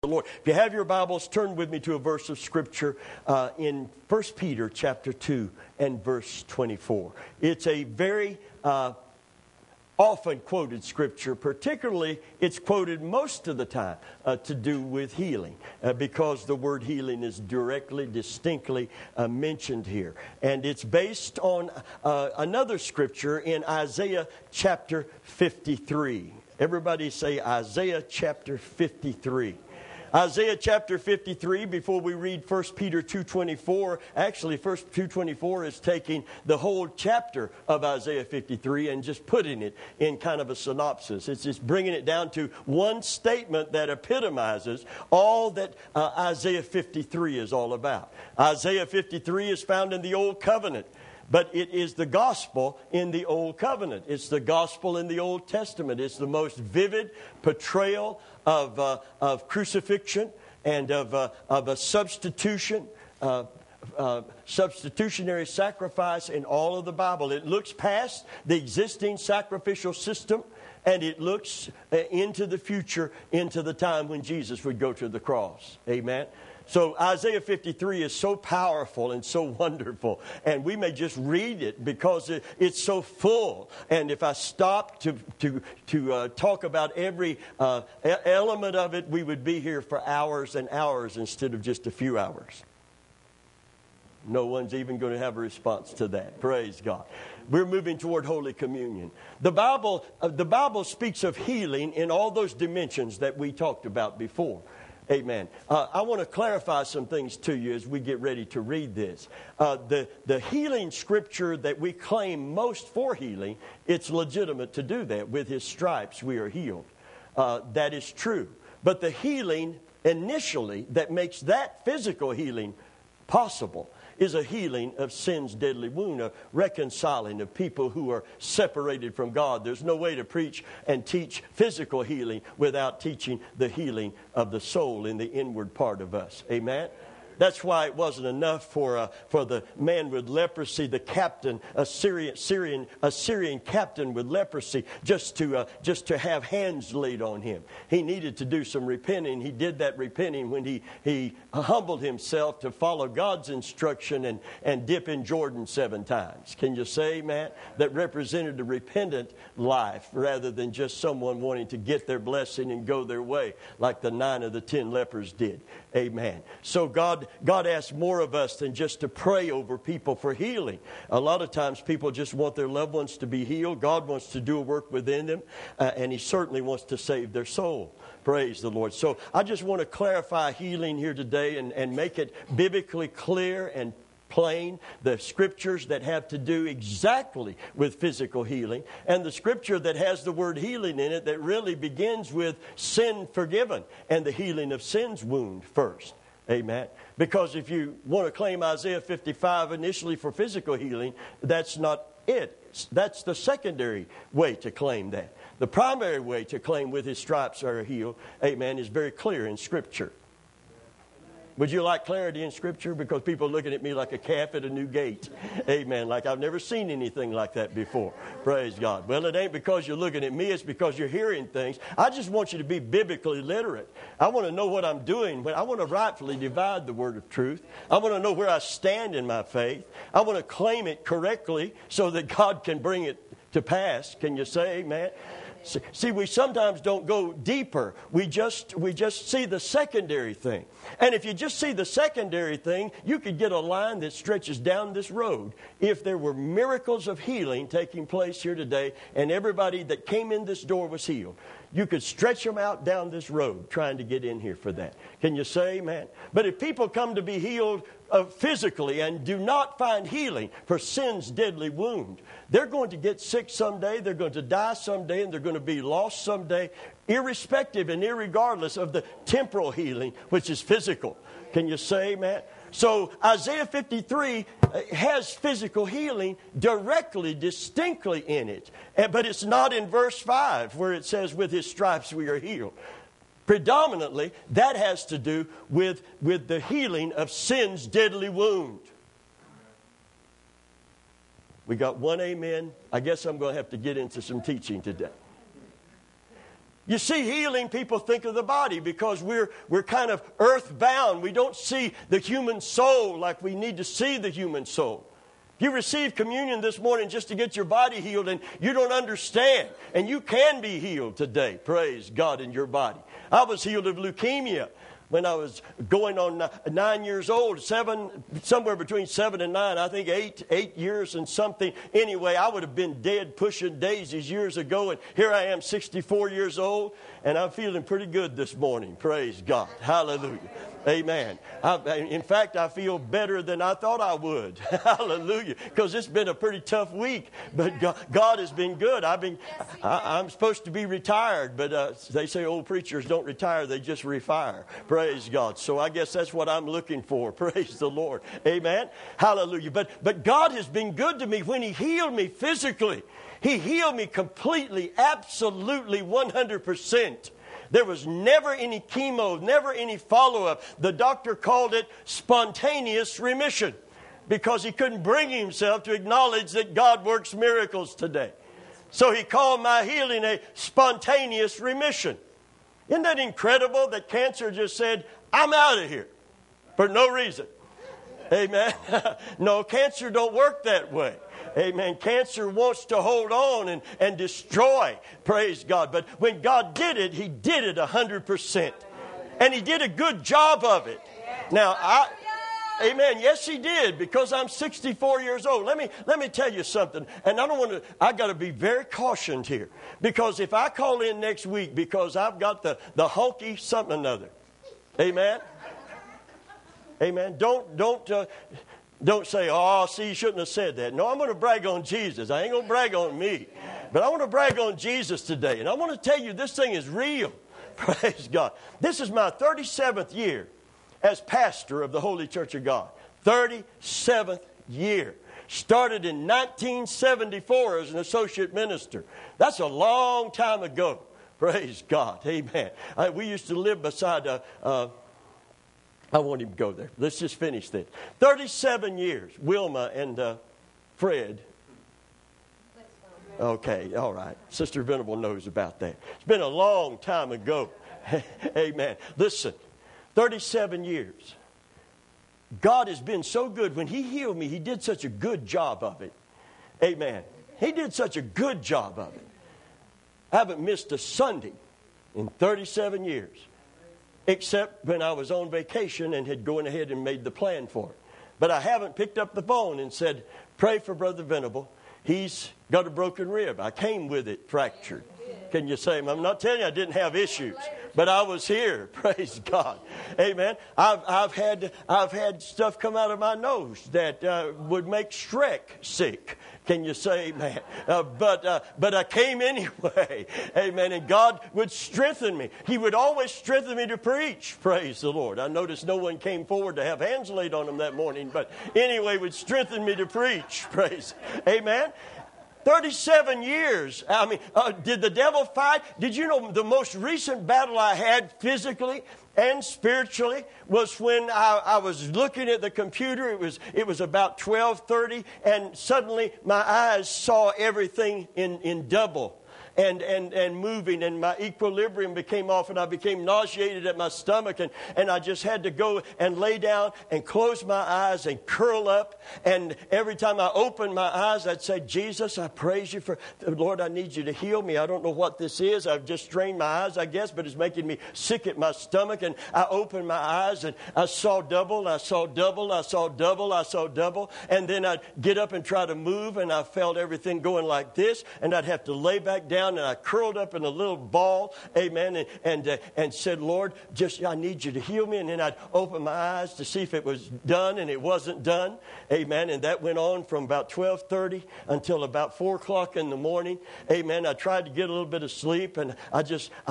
the Lord. If you have your Bibles, turn with me to a verse of Scripture in 1 Peter chapter 2 and verse 24. It's a very often quoted Scripture. Particularly, it's quoted most of the time to do with healing because the word healing is directly, distinctly mentioned here. And it's based on another Scripture in Isaiah chapter 53. Everybody say Isaiah chapter 53. Isaiah chapter 53, before we read 1 Peter 2:24, actually 1 2:24 is taking the whole chapter of Isaiah 53 and just putting it in kind of a synopsis. It's just bringing it down to one statement that epitomizes all that Isaiah 53 is all about. Isaiah 53 is found in the Old Covenant. But it is the gospel in the Old Covenant. It's the gospel in the Old Testament. It's the most vivid portrayal of crucifixion and of a substitution, substitutionary sacrifice in all of the Bible. It looks past the existing sacrificial system, and it looks into the future, into the time when Jesus would go to the cross. Amen. So Isaiah 53 is so powerful and so wonderful. And we may just read it because it's so full. And if I stopped to talk about every element of it, we would be here for hours and hours instead of just a few hours. No one's even going to have a response to that. Praise God. We're moving toward Holy Communion. The Bible speaks of healing in all those dimensions that we talked about before. Amen. I want to clarify some things to you as we get ready to read this. The healing scripture that we claim most for healing, it's legitimate to do that. With His stripes we are healed. That is true. But the healing initially that makes that physical healing possible is a healing of sin's deadly wound, a reconciling of people who are separated from God. There's no way to preach and teach physical healing without teaching the healing of the soul in the inward part of us. Amen? That's why it wasn't enough for the man with leprosy, the captain, Syrian captain with leprosy, just to have hands laid on him. He needed to do some repenting. He did that repenting when he humbled himself to follow God's instruction and dip in Jordan 7 times. Can you say, amen? That represented a repentant life rather than just someone wanting to get their blessing and go their way like the 9 of the 10 lepers did. Amen. So God asks more of us than just to pray over people for healing. A lot of times people just want their loved ones to be healed. God wants to do a work within them, and He certainly wants to save their soul. Praise the Lord. So I just want to clarify healing here today and make it biblically clear and plain, the scriptures that have to do exactly with physical healing, and the scripture that has the word healing in it that really begins with sin forgiven and the healing of sin's wound first. Amen. Because if you want to claim Isaiah 55 initially for physical healing, that's not it. That's the secondary way to claim that. The primary way to claim with His stripes are healed, amen, is very clear in Scripture. Would you like clarity in Scripture? Because people are looking at me like a calf at a new gate. Amen. Like I've never seen anything like that before. Praise God. Well, it ain't because you're looking at me. It's because you're hearing things. I just want you to be biblically literate. I want to know what I'm doing. I want to rightfully divide the word of truth. I want to know where I stand in my faith. I want to claim it correctly so that God can bring it to pass. Can you say amen? See, we sometimes don't go deeper. We just see the secondary thing. And if you just see the secondary thing, you could get a line that stretches down this road. If there were miracles of healing taking place here today, and everybody that came in this door was healed, you could stretch them out down this road trying to get in here for that. Can you say amen? But if people come to be healed physically and do not find healing for sin's deadly wound, they're going to get sick someday, they're going to die someday, and they're going to be lost someday, irrespective and irregardless of the temporal healing, which is physical. Can you say amen? So Isaiah 53 has physical healing directly, distinctly in it. But it's not in verse 5 where it says, with His stripes we are healed. Predominantly, that has to do with the healing of sin's deadly wound. We got one amen. I guess I'm going to have to get into some teaching today. You see, healing, people think of the body because we're kind of earthbound. We don't see the human soul like we need to see the human soul. You received communion this morning just to get your body healed, and you don't understand. And you can be healed today, praise God, in your body. I was healed of leukemia when I was going on 9 years old, somewhere between 7 and 9, I think 8 years and something. Anyway, I would have been dead pushing daisies years ago, and here I am 64 years old, and I'm feeling pretty good this morning. Praise God. Hallelujah. Amen. In fact, I feel better than I thought I would. Hallelujah. Because it's been a pretty tough week. But God has been good. I'm supposed to be retired. But they say old preachers don't retire. They just refire. Praise God. So I guess that's what I'm looking for. Praise the Lord. Amen. Hallelujah. But God has been good to me when He healed me physically. He healed me completely, absolutely, 100%. There was never any chemo, never any follow-up. The doctor called it spontaneous remission because he couldn't bring himself to acknowledge that God works miracles today. So he called my healing a spontaneous remission. Isn't that incredible that cancer just said, I'm out of here for no reason? Amen. No, cancer don't work that way. Amen. Cancer wants to hold on and destroy. Praise God. But when God did it, He did it 100%. And He did a good job of it. Now, amen. Yes, He did, because I'm 64 years old. Let me tell you something. And I got to be very cautioned here. Because if I call in next week because I've got the honky something or another. Amen. Amen. Don't say, oh, see, you shouldn't have said that. No, I'm going to brag on Jesus. I ain't going to brag on me. But I want to brag on Jesus today. And I want to tell you, this thing is real. Praise God. This is my 37th year as pastor of the Holy Church of God. 37th year. Started in 1974 as an associate minister. That's a long time ago. Praise God. Amen. We used to live beside I won't even go there. Let's just finish this. 37 years, Wilma and Fred. Okay, all right. Sister Venable knows about that. It's been a long time ago. Amen. Listen, 37 years. God has been so good. When He healed me, He did such a good job of it. Amen. He did such a good job of it. I haven't missed a Sunday in 37 years. Except when I was on vacation and had gone ahead and made the plan for it. But I haven't picked up the phone and said, pray for Brother Venable. He's got a broken rib. I came with it fractured. Can you say, I'm not telling you I didn't have issues, but I was here. Praise God. Amen. I've had stuff come out of my nose that would make Shrek sick. Can you say amen? But I came anyway. Amen. And God would strengthen me. He would always strengthen me to preach. Praise the Lord. I noticed no one came forward to have hands laid on them that morning. But anyway, would strengthen me to preach. Praise. Amen. 37 years. I mean, did the devil fight? Did you know the most recent battle I had physically and spiritually was when I was looking at the computer. It was about 12:30, and suddenly my eyes saw everything in double. And moving, and my equilibrium became off, and I became nauseated at my stomach, and I just had to go and lay down and close my eyes and curl up. And every time I opened my eyes, I'd say, Jesus, I praise you for, Lord, I need you to heal me. I don't know what this is. I've just strained my eyes, I guess, but it's making me sick at my stomach. And I opened my eyes, and I saw double, I saw double, I saw double, I saw double. And then I'd get up and try to move, and I felt everything going like this, and I'd have to lay back down. And I curled up in a little ball, amen, and said, Lord, I need you to heal me. And then I'd open my eyes to see if it was done, and it wasn't done, amen. And that went on from about 12:30 until about 4 o'clock in the morning, amen. I tried to get a little bit of sleep, and I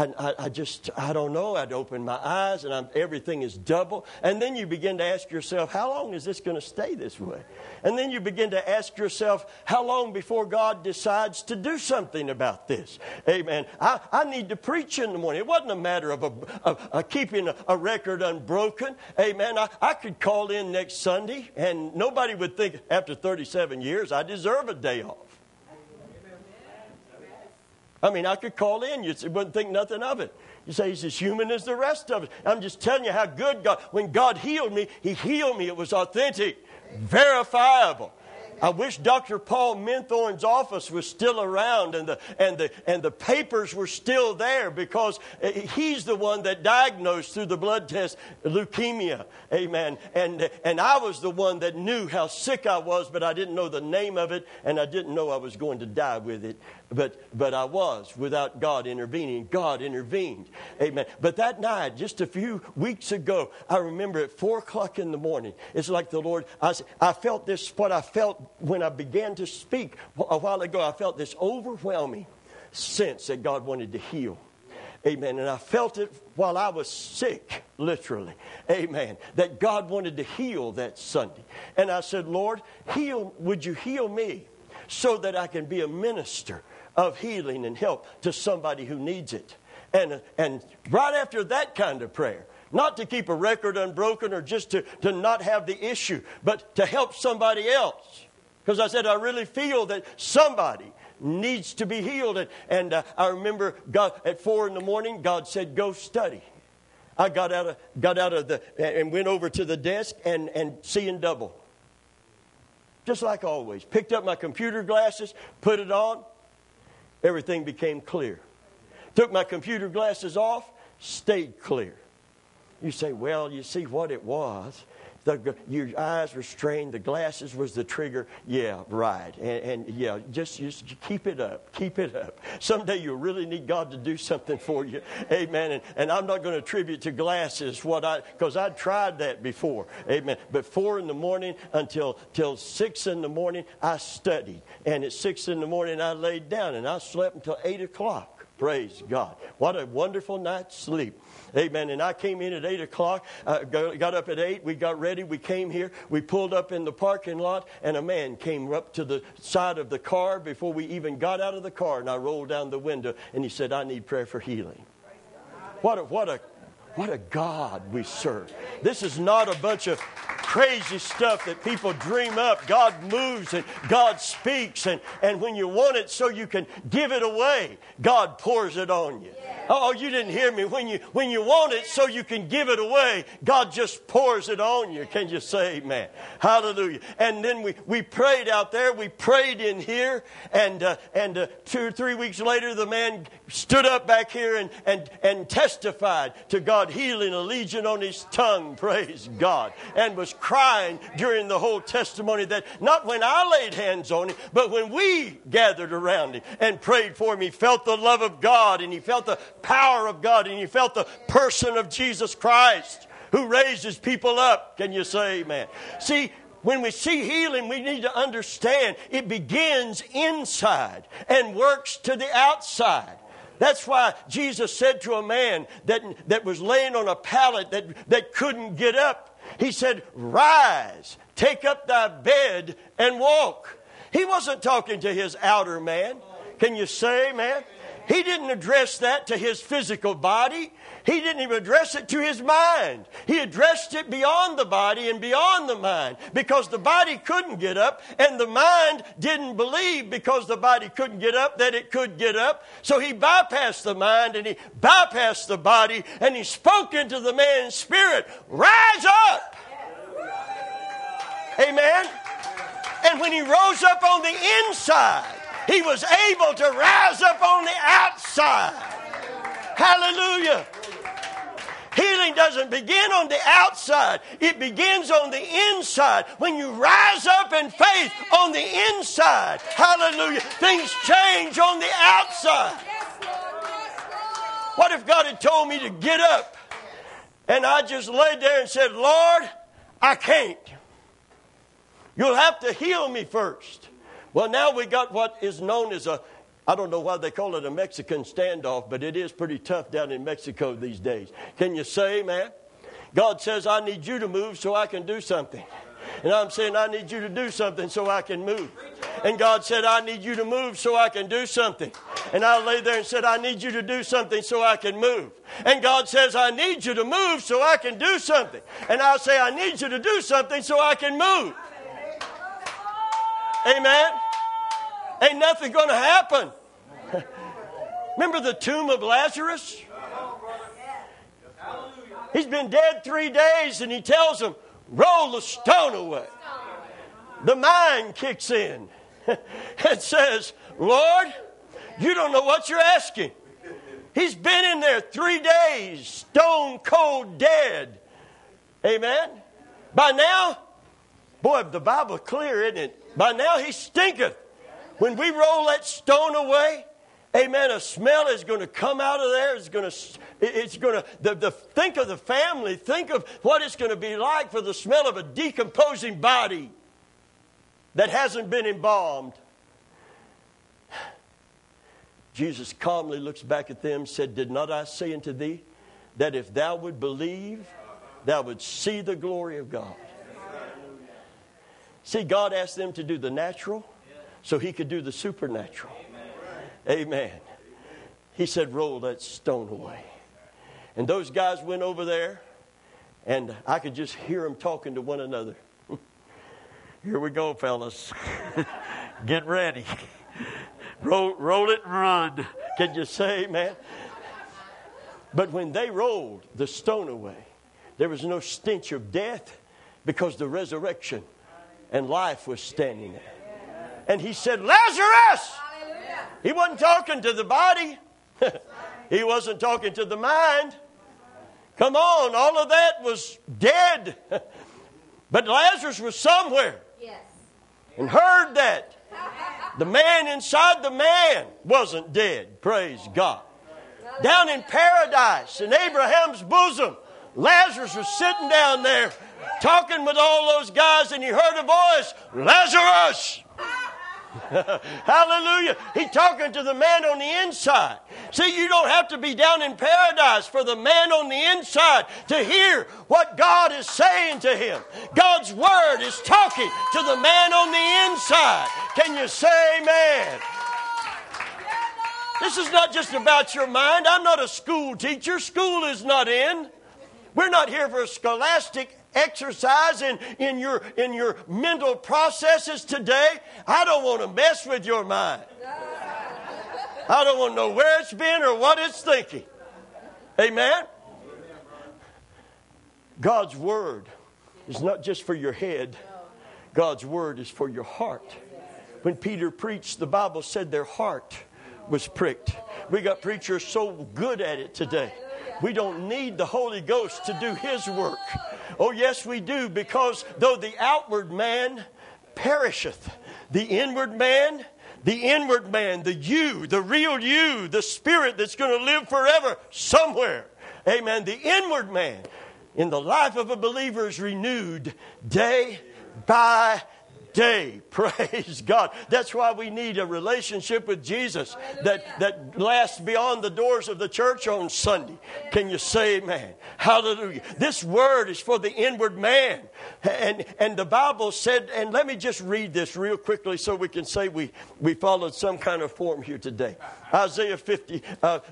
don't know. I'd open my eyes, and everything is double. And then you begin to ask yourself, how long is this going to stay this way? And then you begin to ask yourself, how long before God decides to do something about this? Amen. I need to preach in the morning. It wasn't a matter of keeping a record unbroken. Amen. I could call in next Sunday, and nobody would think after 37 years I deserve a day off. I mean, I could call in. You wouldn't think nothing of it. You say he's as human as the rest of us. I'm just telling you how good God, when God healed me, he healed me. It was authentic, verifiable. I wish Dr. Paul Minthorn's office was still around and the papers were still there, because he's the one that diagnosed through the blood test leukemia. Amen. And I was the one that knew how sick I was, but I didn't know the name of it, and I didn't know I was going to die with it. But I was, without God intervening. God intervened. Amen. But that night, just a few weeks ago, I remember at 4 o'clock in the morning, it's like the Lord, I felt this, what I felt when I began to speak a while ago. I felt this overwhelming sense that God wanted to heal. Amen. And I felt it while I was sick, literally. Amen. That God wanted to heal that Sunday. And I said, Lord, would you heal me so that I can be a minister of healing and help to somebody who needs it? And right after that kind of prayer, not to keep a record unbroken or just to not have the issue, but to help somebody else. Because I said, I really feel that somebody needs to be healed. And I remember God, at 4 in the morning, God said, go study. I got out of and went over to the desk and seeing double. Just like always. Picked up my computer glasses, put it on. Everything became clear. Took my computer glasses off, stayed clear. You say, well, you see what it was. Your eyes were strained. The glasses was the trigger. Yeah, right. And yeah, just keep it up. Keep it up. Someday you'll really need God to do something for you. Amen. And I'm not going to attribute to glasses because I tried that before. Amen. But 4 in the morning until 6 in the morning, I studied. And at 6 in the morning, I laid down and I slept until 8 o'clock. Praise God. What a wonderful night's sleep. Amen. And I came in at 8 o'clock, got up at 8, we got ready, we came here, we pulled up in the parking lot, and a man came up to the side of the car before we even got out of the car, and I rolled down the window, and he said, I need prayer for healing. What a God we serve. This is not a bunch of crazy stuff that people dream up. God moves and God speaks, and when you want it so you can give it away, God pours it on you. Oh, you didn't hear me. When you want it so you can give it away, God just pours it on you. Can you say amen? Hallelujah. And then we prayed out there. We prayed in here. And 2 or 3 weeks later, the man stood up back here and testified to God healing a legion on his tongue. Praise God. And was crying during the whole testimony that not when I laid hands on him, but when we gathered around him and prayed for him, he felt the love of God, and he felt the power of God, and he felt the person of Jesus Christ who raises people up. Can you say amen? See, when we see healing, we need to understand it begins inside and works to the outside. That's why Jesus said to a man that was laying on a pallet that couldn't get up, he said, rise, take up thy bed and walk. He wasn't talking to his outer man. Can you say amen? He didn't address that to his physical body. He didn't even address it to his mind. He addressed it beyond the body and beyond the mind, because the body couldn't get up, and the mind didn't believe, because the body couldn't get up, that it could get up. So he bypassed the mind and he bypassed the body, and he spoke into the man's spirit, rise up. Amen. And when he rose up on the inside, he was able to rise up on the outside. Hallelujah. Healing doesn't begin on the outside. It begins on the inside. When you rise up in faith on the inside, hallelujah, things change on the outside. What if God had told me to get up and I just laid there and said, Lord, I can't. You'll have to heal me first. Well, now we got what is known as I don't know why they call it a Mexican standoff, but it is pretty tough down in Mexico these days. Can you say, man? God says, I need you to move so I can do something. And I'm saying, I need you to do something so I can move. And God said, I need you to move so I can do something. And I lay there and said, I need you to do something so I can move. And God says, I need you to move so I can do something. And I'll say, I need you to do something so I can move. Amen. Ain't nothing going to happen Remember the tomb of Lazarus? He's been dead 3 days, and he tells them, roll the stone away. The mind kicks in and says, Lord, you don't know what you're asking. He's been in there 3 days, stone cold dead. Amen? By now, boy, the Bible's clear, isn't it? By now he stinketh. When we roll that stone away, amen, a smell is going to come out of there. Think of the family. Think of what it's going to be like for the smell of a decomposing body that hasn't been embalmed. Jesus calmly looks back at them and said, did not I say unto thee that if thou would believe, thou would see the glory of God? See, God asked them to do the natural so he could do the supernatural. Amen. He said, roll that stone away. And those guys went over there, and I could just hear them talking to one another. Here we go, fellas. Get ready. Roll it and run. Can you say amen? But when they rolled the stone away, there was no stench of death because the resurrection and life was standing there. And he said, Lazarus! He wasn't talking to the body. He wasn't talking to the mind. Come on, all of that was dead. But Lazarus was somewhere and heard that. The man inside the man wasn't dead. Praise God. Down in paradise, in Abraham's bosom, Lazarus was sitting down there talking with all those guys, and he heard a voice, Lazarus! Hallelujah. He's talking to the man on the inside. See, you don't have to be down in paradise for the man on the inside to hear what God is saying to him. God's word is talking to the man on the inside. Can you say amen? This is not just about your mind. I'm not a school teacher. School is not in. We're not here for a scholastic exercise in your mental processes today. I don't want to mess with your mind. I don't want to know where it's been or what it's thinking. Amen? God's word is not just for your head. God's word is for your heart. When Peter preached, the Bible said their heart was pricked. We got preachers so good at it today. We don't need the Holy Ghost to do His work. Oh, yes, we do, because though the outward man perisheth, the inward man, the you, the real you, the spirit that's going to live forever somewhere. Amen. The inward man in the life of a believer is renewed day by day. Praise God. That's why we need a relationship with Jesus that lasts beyond the doors of the church on Sunday. Can you say amen? Hallelujah. This word is for the inward man. And the Bible said, and let me just read this real quickly so we can say we followed some kind of form here today. Isaiah 50,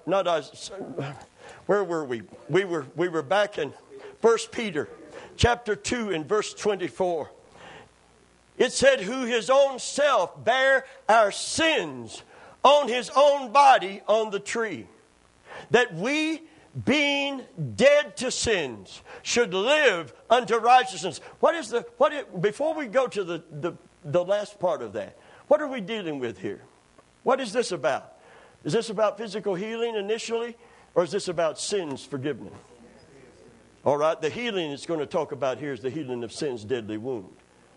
where were we? We were back in 1 Peter chapter 2 and verse 24. It said, who his own self bare our sins on his own body on the tree, that we, being dead to sins, should live unto righteousness. Before we go to the last part of that, what are we dealing with here? What is this about? Is this about physical healing initially, or is this about sins forgiveness? All right, the healing it's going to talk about here is the healing of sin's deadly wound.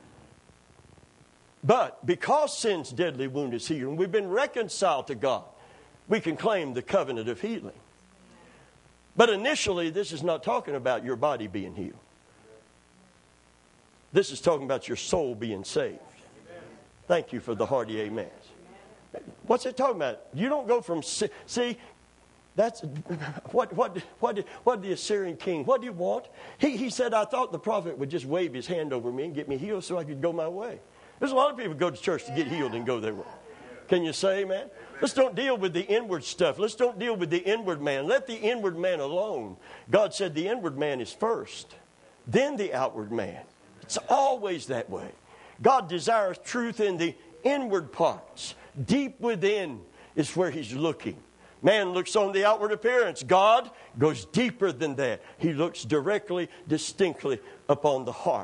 But because sin's deadly wound is healed, and we've been reconciled to God, we can claim the covenant of healing. But initially, this is not talking about your body being healed. This is talking about your soul being saved. Thank you for the hearty amens. What's it talking about? You don't go from see. That's what the Assyrian king. What do you want? He said, I thought the prophet would just wave his hand over me and get me healed so I could go my way. There's a lot of people who go to church to get healed and go their way. Can you say amen? Let's don't deal with the inward stuff. Let's don't deal with the inward man. Let the inward man alone. God said the inward man is first, then the outward man. It's always that way. God desires truth in the inward parts. Deep within is where He's looking Man looks on the outward appearance. God goes deeper than that. He looks directly, distinctly upon the heart.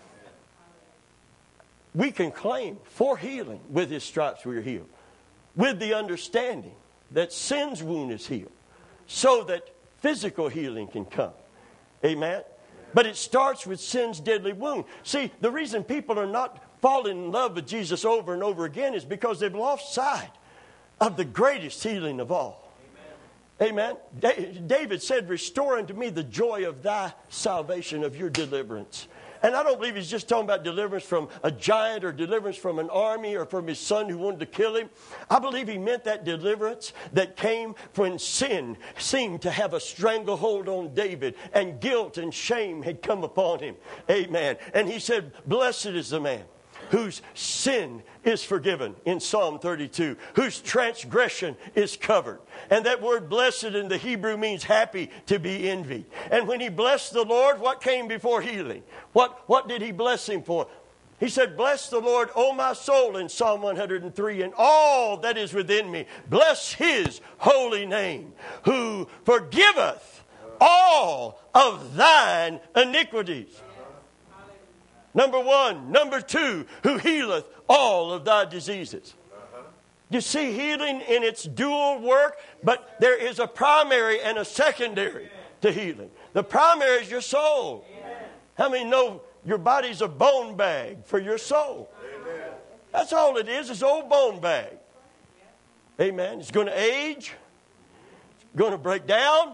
We can claim for healing, with His stripes we are healed, with the understanding that sin's wound is healed, so that physical healing can come. Amen? But it starts with sin's deadly wound. See, the reason people are not falling in love with Jesus over and over again is because they've lost sight of the greatest healing of all. Amen. David said, restore unto me the joy of thy salvation, of your deliverance. And I don't believe he's just talking about deliverance from a giant or deliverance from an army or from his son who wanted to kill him. I believe he meant that deliverance that came when sin seemed to have a stranglehold on David and guilt and shame had come upon him. Amen. And he said, blessed is the man whose sin is forgiven, in Psalm 32, whose transgression is covered. And that word blessed in the Hebrew means happy, to be envied. And when he blessed the Lord, what came before healing? What did he bless him for? He said, bless the Lord, O my soul, in Psalm 103, and all that is within me. Bless His holy name, who forgiveth all of thine iniquities. Number one. Number two, who healeth all of thy diseases. You see healing in its dual work, but there is a primary and a secondary to healing. The primary is your soul. How many know your body's a bone bag for your soul? That's all it is. It's an old bone bag. Amen. It's going to age. It's going to break down.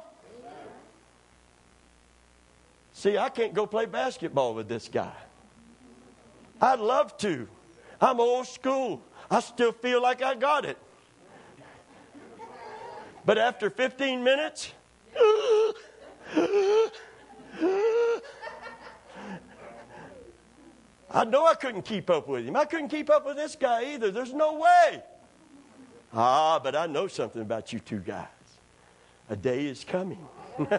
See, I can't go play basketball with this guy. I'd love to. I'm old school. I still feel like I got it. But after 15 minutes, I know I couldn't keep up with him. I couldn't keep up with this guy either. There's no way. But I know something about you two guys. A day is coming.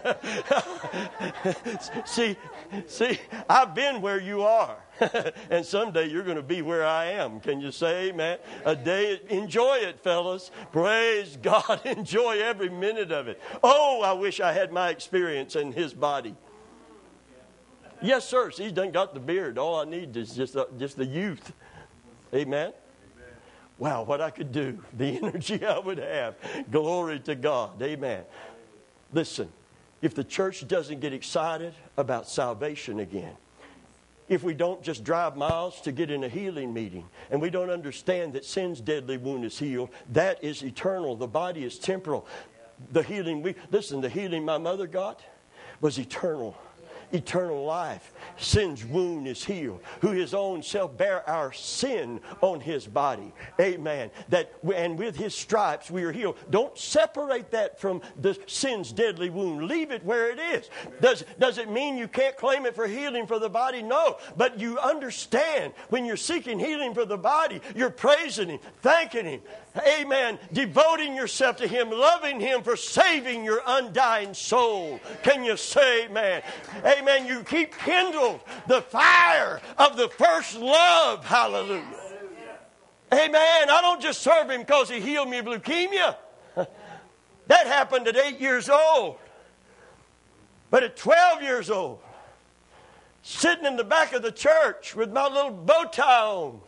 See, I've been where you are. And someday you're going to be where I am. Can you say amen? A day, enjoy it, fellas. Praise God. Enjoy every minute of it. Oh, I wish I had my experience in his body. Yes, sir. See, he's done got the beard. All I need is just the youth. Amen. Wow, what I could do. The energy I would have. Glory to God. Amen. Listen, if the church doesn't get excited about salvation again, if we don't just drive miles to get in a healing meeting, and we don't understand that sin's deadly wound is healed, that is eternal. The body is temporal. The healing the healing my mother got was eternal. Eternal life. Sin's wound is healed. Who His own self bare our sin on His body. Amen. And with His stripes we are healed. Don't separate that from the sin's deadly wound. Leave it where it is. Does it mean you can't claim it for healing for the body? No. But you understand when you're seeking healing for the body, you're praising Him, thanking Him. Amen. Devoting yourself to Him, loving Him for saving your undying soul. Can you say amen? Amen. You keep kindled the fire of the first love. Hallelujah. Amen. I don't just serve Him because He healed me of leukemia. That happened at 8 years old. But at 12 years old, sitting in the back of the church with my little bow tie on,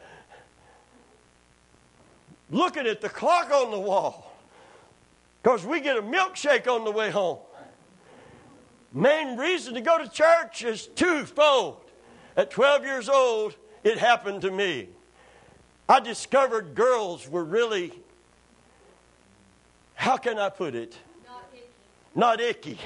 looking at the clock on the wall, because we get a milkshake on the way home. Main reason to go to church is twofold. At 12 years old, it happened to me. I discovered girls were really, how can I put it? Not icky.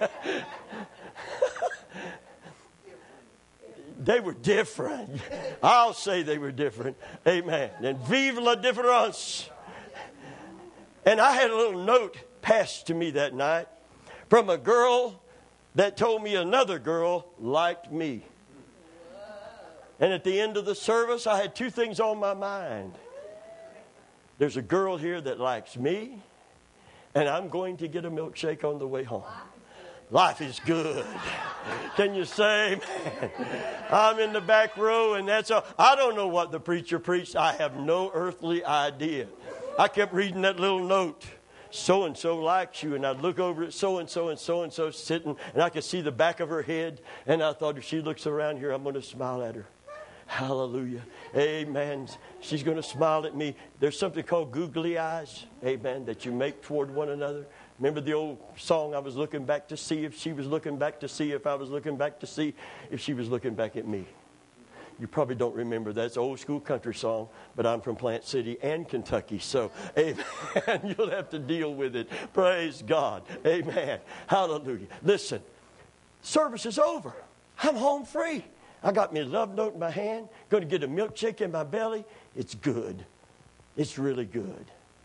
They were different. I'll say they were different. Amen. And vive la différence. And I had a little note passed to me that night from a girl that told me another girl liked me. And at the end of the service, I had two things on my mind. There's a girl here that likes me, and I'm going to get a milkshake on the way home. Life is good. Can you say amen? I'm in the back row, and that's all. I don't know what the preacher preached. I have no earthly idea. I kept reading that little note so-and-so likes you. And I'd look over at so-and-so and so-and-so sitting, and I could see the back of her head. And I thought, if she looks around here, I'm going to smile at her. Hallelujah. Amen. She's going to smile at me. There's something called googly eyes, amen, that you make toward one another. Remember the old song, I was looking back to see if she was looking back to see if I was looking back to see if she was looking back at me. You probably don't remember that. It's an old school country song, but I'm from Plant City and Kentucky, so amen. You'll have to deal with it. Praise God. Amen. Hallelujah. Listen, service is over. I'm home free. I got me a love note in my hand, going to get a milkshake in my belly. It's good. It's really good.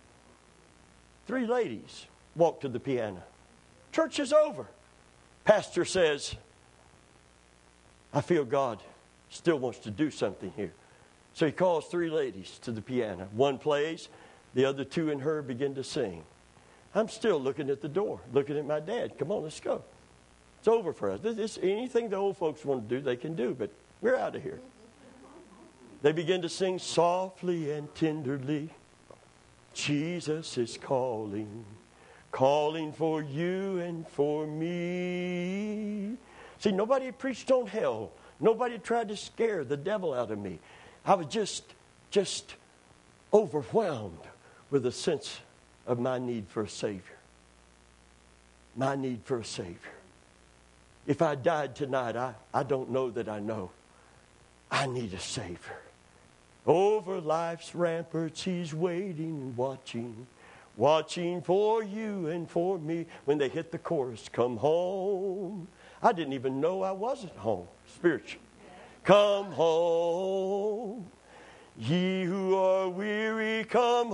3 ladies walk to the piano. Church is over. Pastor says, I feel God still wants to do something here. So he calls 3 ladies to the piano. One plays, the other 2 and her begin to sing. I'm still looking at the door, looking at my dad. Come on, let's go. It's over for us. Anything the old folks want to do, they can do, but we're out of here. They begin to sing softly and tenderly. Jesus is calling, calling for you and for me. See, nobody preached on hell. Nobody tried to scare the devil out of me. I was just overwhelmed with a sense of my need for a Savior. My need for a Savior. If I died tonight, I don't know that I know. I need a Savior. Over life's ramparts, He's waiting and watching for you and for me. When they hit the chorus, come home. I didn't even know I wasn't home spiritually. Come home. Ye who are weary, come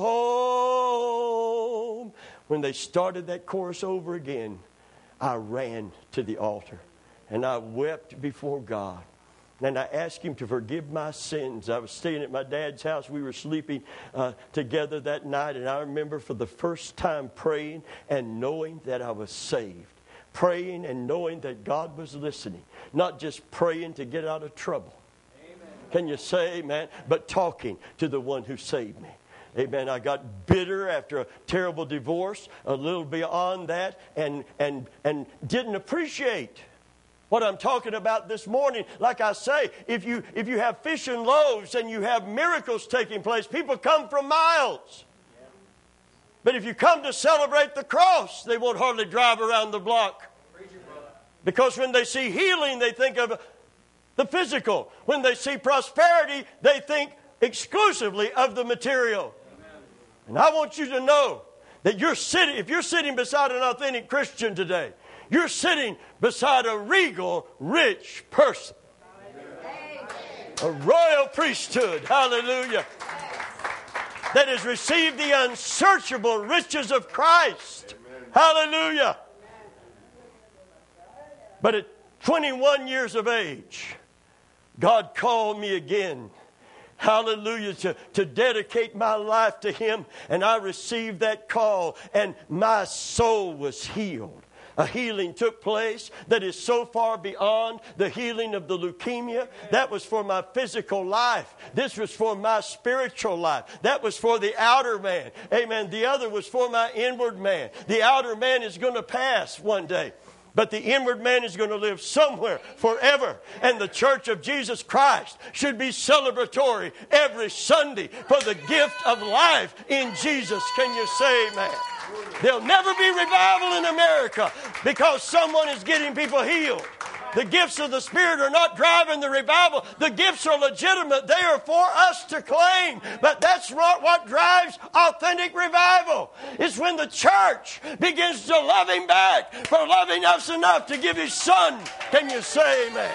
home. When they started that chorus over again, I ran to the altar and I wept before God. And I asked Him to forgive my sins. I was staying at my dad's house. We were sleeping together that night. And I remember for the first time praying and knowing that I was saved. Praying and knowing that God was listening. Not just praying to get out of trouble. Amen. Can you say amen? But talking to the one who saved me. Amen. I got bitter after a terrible divorce, a little beyond that, and didn't appreciate what I'm talking about this morning. Like I say, if you have fish and loaves and you have miracles taking place, people come from miles. But if you come to celebrate the cross, they won't hardly drive around the block. Because when they see healing, they think of the physical. When they see prosperity, they think exclusively of the material. And I want you to know that if you're sitting beside an authentic Christian today, you're sitting beside a regal, rich person. A royal priesthood. Hallelujah. That has received the unsearchable riches of Christ. Hallelujah. But at 21 years of age, God called me again. Hallelujah, to dedicate my life to Him. And I received that call, and my soul was healed. A healing took place that is so far beyond the healing of the leukemia. That was for my physical life. This was for my spiritual life. That was for the outer man. Amen. The other was for my inward man. The outer man is going to pass one day. But the inward man is going to live somewhere forever. And the Church of Jesus Christ should be celebratory every Sunday for the gift of life in Jesus. Can you say amen? There'll never be revival in America because someone is getting people healed. The gifts of the Spirit are not driving the revival. The gifts are legitimate. They are for us to claim. But that's not what drives authentic revival. It's when the church begins to love Him back for loving us enough to give His Son. Can you say amen?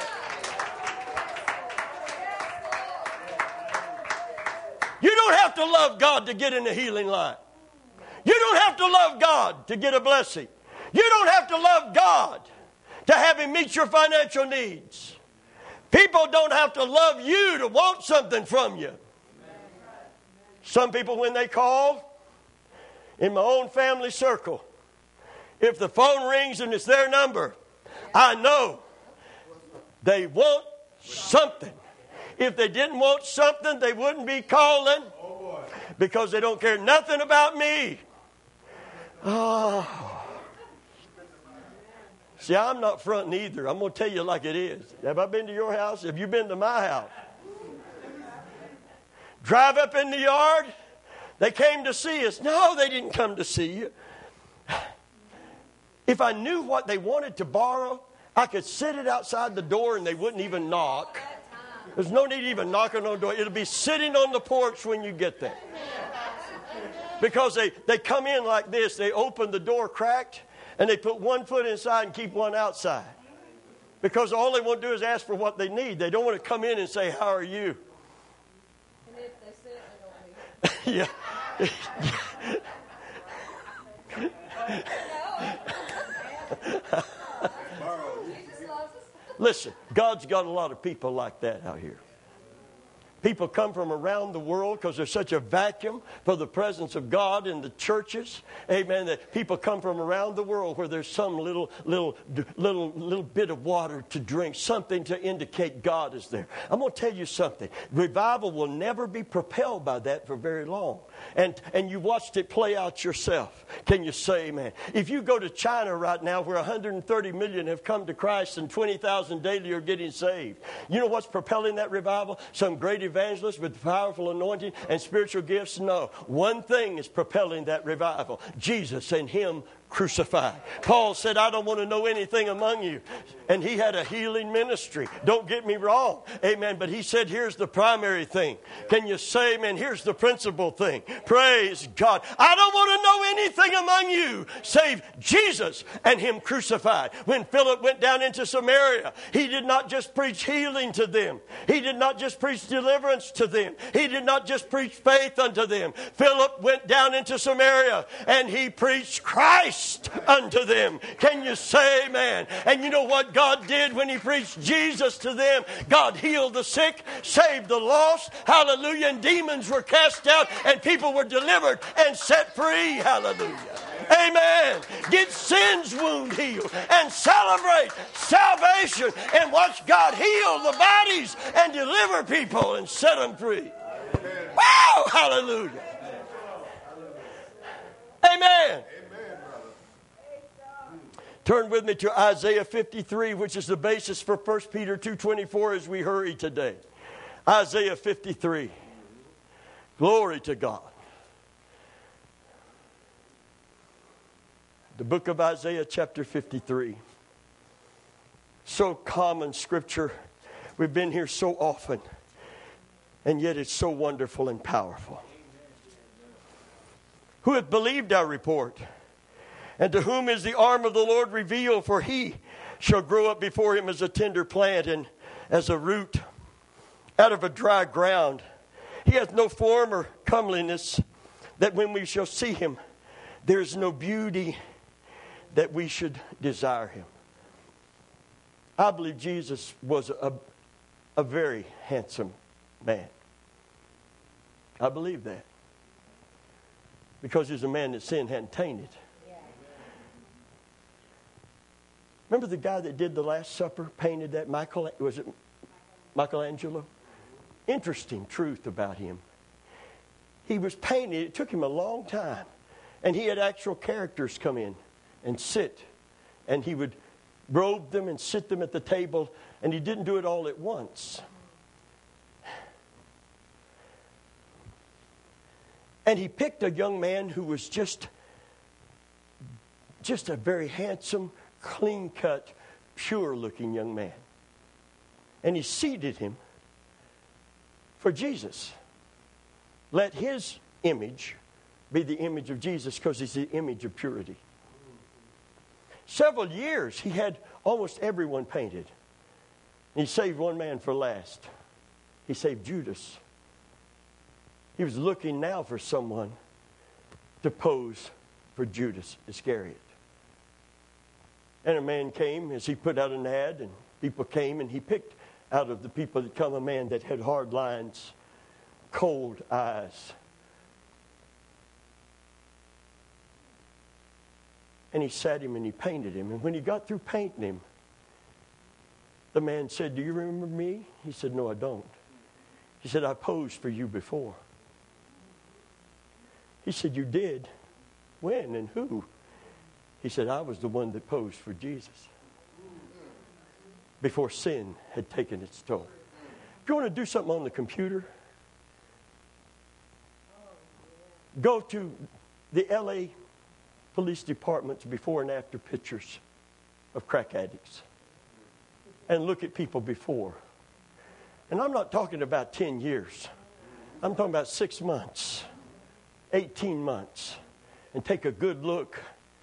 You don't have to love God to get in the healing line. You don't have to love God to get a blessing. You don't have to love God to have Him meet your financial needs. People don't have to love you to want something from you. Some people, when they call, in my own family circle, if the phone rings and it's their number, I know they want something. If they didn't want something, they wouldn't be calling because they don't care nothing about me. Oh. See, I'm not fronting either. I'm going to tell you like it is. Have I been to your house? Have you been to my house? Drive up in the yard. They came to see us. No, they didn't come to see you. If I knew what they wanted to borrow, I could sit it outside the door and they wouldn't even knock. There's no need even knocking on the door. It'll be sitting on the porch when you get there. Because they come in like this. They open the door cracked and they put one foot inside and keep one outside. Because all they want to do is ask for what they need. They don't want to come in and say, how are you? And if they sit, they don't leave. Listen, God's got a lot of people like that out here. People come from around the world because there's such a vacuum for the presence of God in the churches. Amen. That people come from around the world where there's some little bit of water to drink, something to indicate God is there. I'm going to tell you something. Revival will never be propelled by that for very long. And you watched it play out yourself. Can you say amen? If you go to China right now where 130 million have come to Christ and 20,000 daily are getting saved, you know what's propelling that revival? Some great evangelists with powerful anointing and spiritual gifts? No. One thing is propelling that revival. Jesus and Him crucified. Paul said, I don't want to know anything among you. And he had a healing ministry. Don't get me wrong. Amen. But he said, here's the primary thing. Can you say, amen? Here's the principal thing. Praise God. I don't want to know anything among you save Jesus and Him crucified. When Philip went down into Samaria, he did not just preach healing to them. He did not just preach deliverance to them. He did not just preach faith unto them. Philip went down into Samaria and he preached Christ unto them. Can you say amen? And you know what God did when He preached Jesus to them? God healed the sick, saved the lost, hallelujah, and demons were cast out and people were delivered and set free, hallelujah. Amen. Get sin's wound healed and celebrate salvation and watch God heal the bodies and deliver people and set them free. Wow, hallelujah. Amen. Turn with me to Isaiah 53, which is the basis for 1 Peter 2:24 as we hurry today. Isaiah 53. Glory to God. The book of Isaiah chapter 53. So common scripture. We've been here so often. And yet it's so wonderful and powerful. Who hath believed our report? And to whom is the arm of the Lord revealed? For He shall grow up before Him as a tender plant and as a root out of a dry ground. He hath no form or comeliness, that when we shall see Him, there is no beauty that we should desire Him. I believe Jesus was a very handsome man. I believe that. Because He's a man that sin hadn't tainted. Remember the guy that did the Last Supper, painted that? Was it Michelangelo? Interesting truth about him. He was painted. It took him a long time. And he had actual characters come in and sit. And he would robe them and sit them at the table. And he didn't do it all at once. And he picked a young man who was just a very handsome, clean-cut, pure-looking young man. And he seated him for Jesus. Let his image be the image of Jesus because he's the image of purity. Several years he had almost everyone painted. He saved one man for last. He saved Judas. He was looking now for someone to pose for Judas Iscariot. And a man came as he put out an ad, and people came, and he picked out of the people that come a man that had hard lines, cold eyes. And he sat him and he painted him. And when he got through painting him, the man said, "Do you remember me?" He said, "No, I don't." He said, "I posed for you before." He said, "You did? When and who?" He said, I was the one that posed for Jesus before sin had taken its toll. If you want to do something on the computer, go to the LA Police Department's before and after pictures of crack addicts and look at people before. And I'm not talking about 10 years. I'm talking about 6 months, 18 months. And take a good look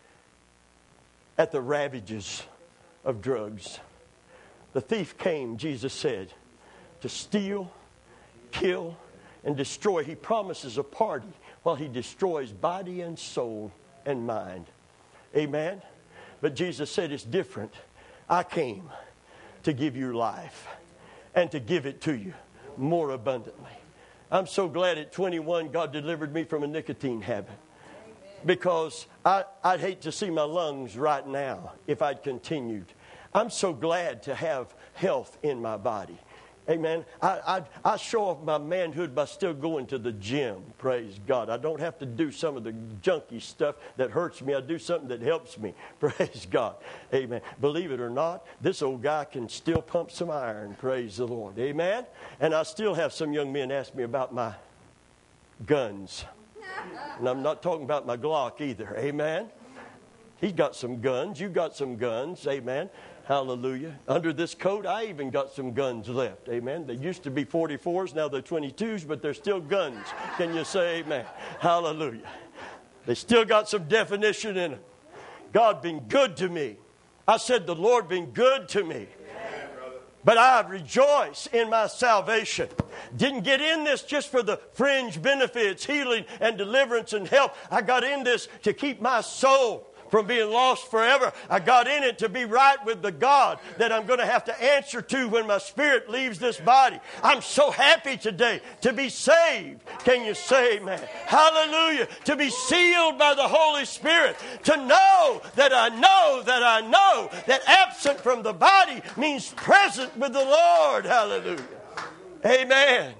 at the ravages of drugs. The thief came, Jesus said, to steal, kill, and destroy. He promises a party while he destroys body and soul and mind. Amen? But Jesus said it's different. I came to give you life and to give it to you more abundantly. I'm so glad at 21 God delivered me from a nicotine habit. Because I'd hate to see my lungs right now if I'd continued. I'm so glad to have health in my body. Amen. I show off my manhood by still going to the gym. Praise God. I don't have to do some of the junky stuff that hurts me. I do something that helps me. Praise God. Amen. Believe it or not, this old guy can still pump some iron. Praise the Lord. Amen. And I still have some young men ask me about my guns. And I'm not talking about my Glock either. Amen. He's got some guns. You got some guns. Amen. Hallelujah. Under this coat, I even got some guns left. Amen. They used to be 44s. Now they're 22s, but they're still guns. Can you say amen? Hallelujah. They still got some definition in them. God been good to me. I said the Lord been good to me. But I rejoice in my salvation. Didn't get in this just for the fringe benefits, healing and deliverance and help. I got in this to keep my soul from being lost forever. I got in it to be right with the God that I'm going to have to answer to when my spirit leaves this body. I'm so happy today to be saved. Can you say amen? Hallelujah. To be sealed by the Holy Spirit. To know that I know that I know that absent from the body means present with the Lord. Hallelujah. Amen.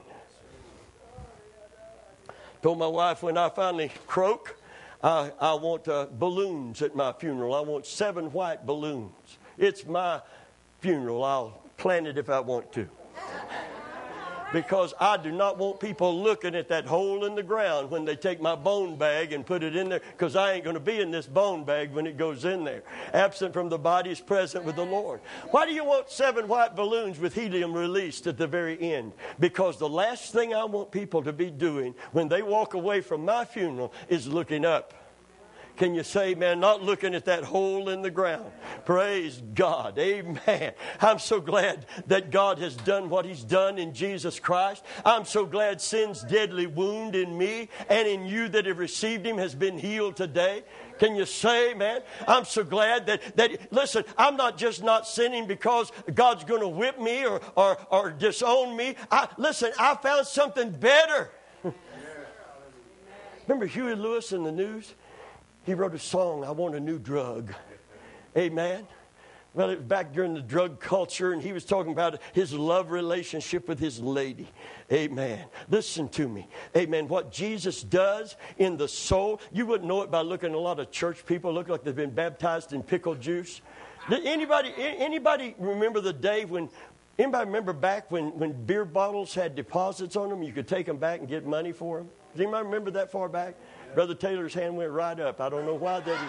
Told my wife when I finally croak, I want balloons at my funeral. I want 7 white balloons. It's my funeral. I'll plan it if I want to. Because I do not want people looking at that hole in the ground when they take my bone bag and put it in there. Because I ain't going to be in this bone bag when it goes in there. Absent from the body is present with the Lord. Why do you want 7 white balloons with helium released at the very end? Because the last thing I want people to be doing when they walk away from my funeral is looking up. Can you say, man, not looking at that hole in the ground? Praise God. Amen. I'm so glad that God has done what He's done in Jesus Christ. I'm so glad sin's deadly wound in me and in you that have received Him has been healed today. Can you say, man? I'm so glad that listen, I'm not just not sinning because God's going to whip me or disown me. Listen, I found something better. Remember Huey Lewis in the news? He wrote a song, I Want a New Drug. Amen. Well, it was back during the drug culture, and he was talking about his love relationship with his lady. Amen. Listen to me. Amen. What Jesus does in the soul, you wouldn't know it by looking at a lot of church people look like they've been baptized in pickle juice. Did anybody remember the day when, anybody remember back when beer bottles had deposits on them? You could take them back and get money for them. Does anybody remember that far back? Brother Taylor's hand went right up. I don't know why that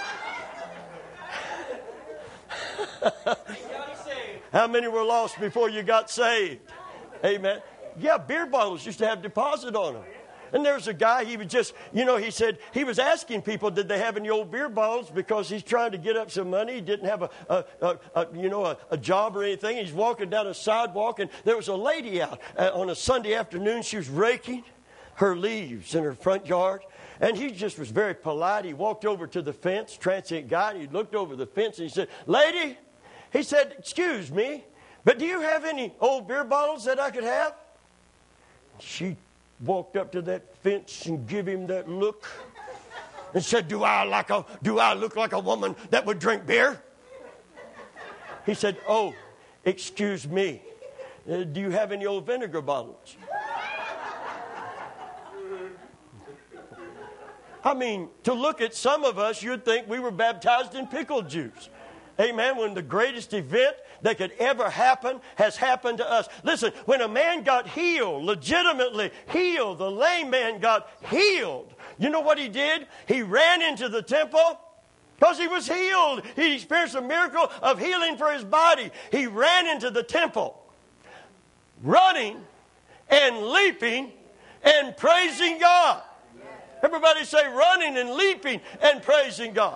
is. How many were lost before you got saved? Amen. Yeah, beer bottles used to have deposit on them. And there's a guy, he was just, he said, he was asking people, did they have any old beer bottles? Because he's trying to get up some money. He didn't have a job or anything. He's walking down a sidewalk, and there was a lady out on a Sunday afternoon. She was raking her leaves in her front yard. And he just was very polite. He walked over to the fence, transient guy, and he looked over the fence and he said, lady, he said, excuse me, but do you have any old beer bottles that I could have? She walked up to that fence and gave him that look and said, do I look like a woman that would drink beer? He said, oh, excuse me, do you have any old vinegar bottles? I mean, to look at some of us, you'd think we were baptized in pickle juice. Amen. When the greatest event that could ever happen has happened to us. Listen, when a man got healed, legitimately healed, the lame man got healed. You know what he did? He ran into the temple because he was healed. He experienced a miracle of healing for his body. He ran into the temple, running and leaping and praising God. Everybody say running and leaping and praising God.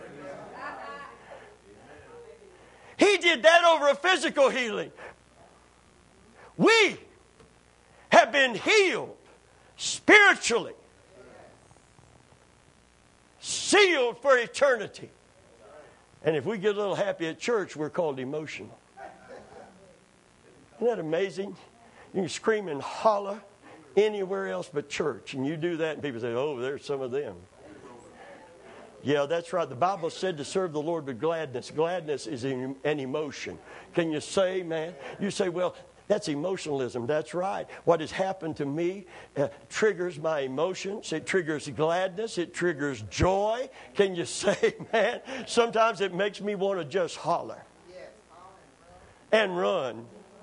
He did that over a physical healing. We have been healed spiritually, sealed for eternity. And if we get a little happy at church, we're called emotional. Isn't that amazing? You can scream and holler anywhere else but church. And you do that and people say, oh, there's some of them. Yeah, that's right. The Bible said to serve the Lord with gladness. Gladness is an emotion. Can you say, man? You say, well, that's emotionalism. That's right. What has happened to me triggers my emotions. It triggers gladness. It triggers joy. Can you say, man? Sometimes it makes me want to just holler and run.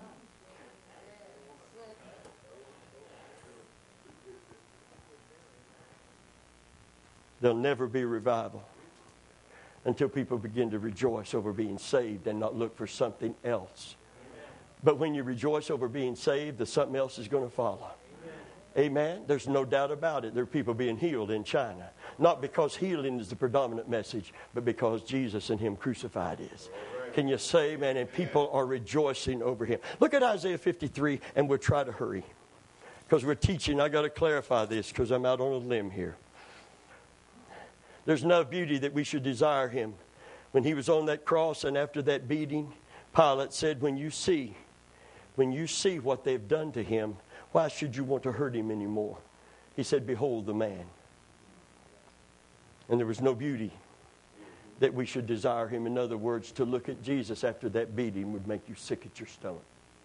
There'll never be revival until people begin to rejoice over being saved and not look for something else. But when you rejoice over being saved, the something else is going to follow. Amen? There's no doubt about it. There are people being healed in China. Not because healing is the predominant message, but because Jesus and Him crucified is. Can you say, man? And people are rejoicing over Him. Look at Isaiah 53, and we'll try to hurry. Because we're teaching. I got to clarify this because I'm out on a limb here. There's enough beauty that we should desire Him. When He was on that cross and after that beating, Pilate said, when you see what they've done to Him, why should you want to hurt Him anymore? He said, behold the man. And there was no beauty that we should desire Him. In other words, to look at Jesus after that beating would make you sick at your stomach.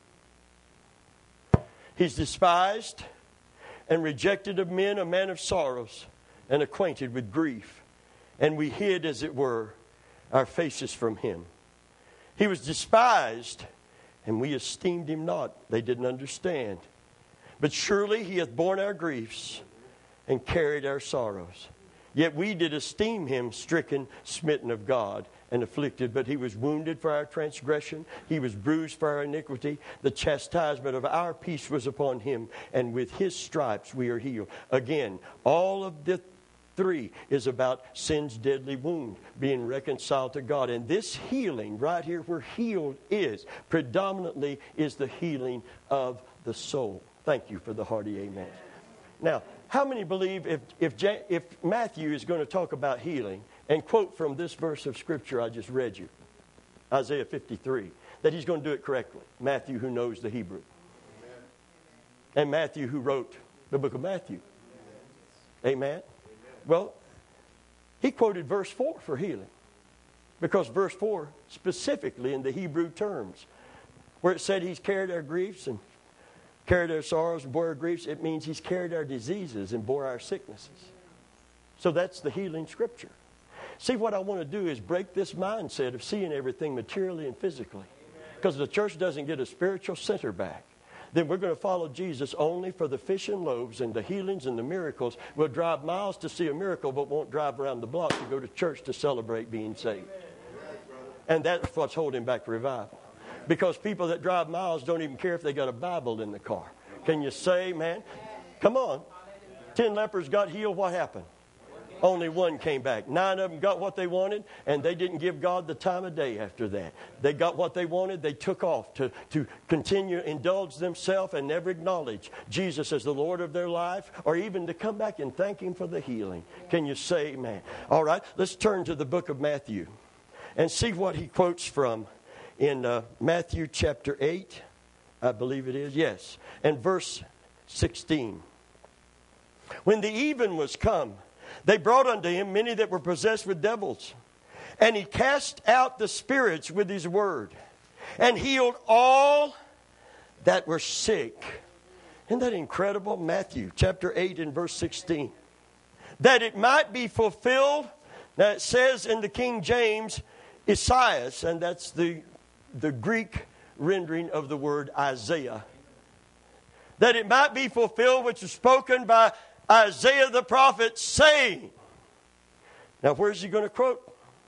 He's despised and rejected of men, a man of sorrows and acquainted with grief. And we hid, as it were, our faces from Him. He was despised, and we esteemed Him not. They didn't understand. But surely He hath borne our griefs and carried our sorrows. Yet we did esteem Him stricken, smitten of God, and afflicted. But He was wounded for our transgression. He was bruised for our iniquity. The chastisement of our peace was upon Him, and with His stripes we are healed. Again, all of the 3 is about sin's deadly wound, being reconciled to God. And this healing right here where healed is, predominantly is the healing of the soul. Thank you for the hearty amen. Now, how many believe if Matthew is going to talk about healing and quote from this verse of Scripture I just read you, Isaiah 53, that he's going to do it correctly? Matthew, who knows the Hebrew. And Matthew, who wrote the book of Matthew. Amen. Well, he quoted verse 4 for healing. Because verse 4, specifically in the Hebrew terms, where it said He's carried our griefs and carried our sorrows and bore our griefs, it means He's carried our diseases and bore our sicknesses. So that's the healing Scripture. See, what I want to do is break this mindset of seeing everything materially and physically. Because the church doesn't get a spiritual center back. Then we're going to follow Jesus only for the fish and loaves and the healings and the miracles. We'll drive miles to see a miracle, but won't drive around the block to go to church to celebrate being saved. And that's what's holding back revival. Because people that drive miles don't even care if they got a Bible in the car. Can you say, man? Come on. 10 lepers got healed. What happened? Only 1 came back. 9 of them got what they wanted, and they didn't give God the time of day after that. They got what they wanted. They took off to continue, indulge themselves, and never acknowledge Jesus as the Lord of their life, or even to come back and thank Him for the healing. Can you say amen? All right, let's turn to the book of Matthew and see what he quotes from in Matthew chapter 8, I believe it is. Yes, and verse 16. When the even was come, they brought unto Him many that were possessed with devils. And He cast out the spirits with His word, and healed all that were sick. Isn't that incredible? Matthew chapter 8 and verse 16. that it might be fulfilled. Now it says in the King James, Esaias, and that's the Greek rendering of the word Isaiah. That it might be fulfilled which was spoken by Isaiah the prophet, saying. Now where's he going to quote?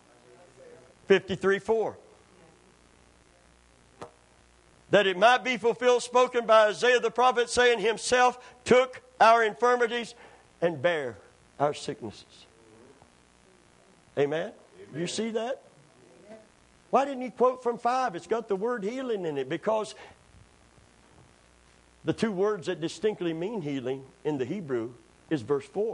53:4. That it might be fulfilled, spoken by Isaiah the prophet, saying, Himself took our infirmities and bare our sicknesses. Amen? You see that? Why didn't he quote from 5? It's got the word healing in it, because the two words that distinctly mean healing in the Hebrew is verse 4.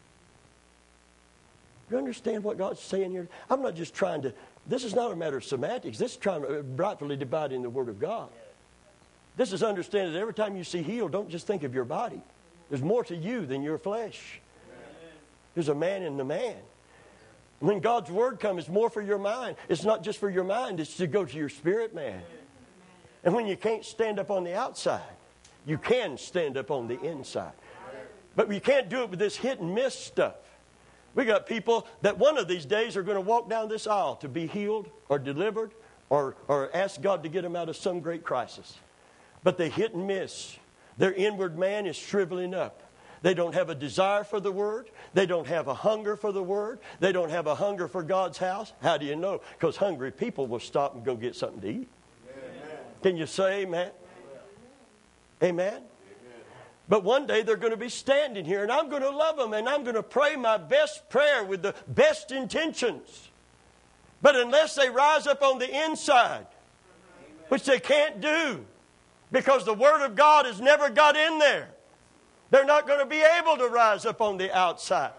You understand what God's saying here? I'm not just trying to, this is not a matter of semantics. This is trying to rightfully dividing the Word of God. This is understanding that every time you see healed, don't just think of your body. There's more to you than your flesh. There's a man in the man. When God's Word comes, it's more for your mind. It's not just for your mind, it's to go to your spirit, man. And when you can't stand up on the outside, you can stand up on the inside. But you can't do it with this hit and miss stuff. We got people that one of these days are going to walk down this aisle to be healed or delivered or ask God to get them out of some great crisis. But they hit and miss. Their inward man is shriveling up. They don't have a desire for the Word. They don't have a hunger for the Word. They don't have a hunger for God's house. How do you know? Because hungry people will stop and go get something to eat. Amen. Can you say amen? Amen? Amen? But one day they're going to be standing here, and I'm going to love them, and I'm going to pray my best prayer with the best intentions. But unless they rise up on the inside, which they can't do, because the Word of God has never got in there, they're not going to be able to rise up on the outside.